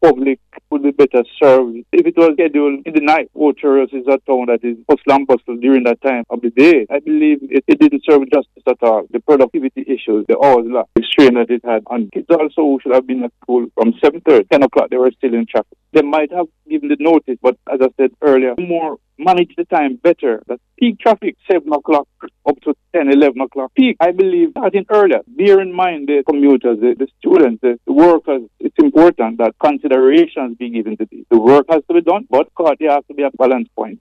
public would be better served if it was scheduled in the night. Old Charles is a town that is hustle and bustle during that time of the day. I believe it didn't serve justice at all. The productivity issues, the hours lack, the strain that it had. And kids also should have been at school from 7:30, 10 o'clock, they were still in traffic. They might have given the notice, but as I said earlier, more manage the time better. That peak traffic, 7 o'clock up to 10, 11 o'clock. Peak, I believe, starting earlier. Bear in mind the commuters, the students, the workers. It's important that considerations be given to these. The work has to be done, but there has to be a balance point.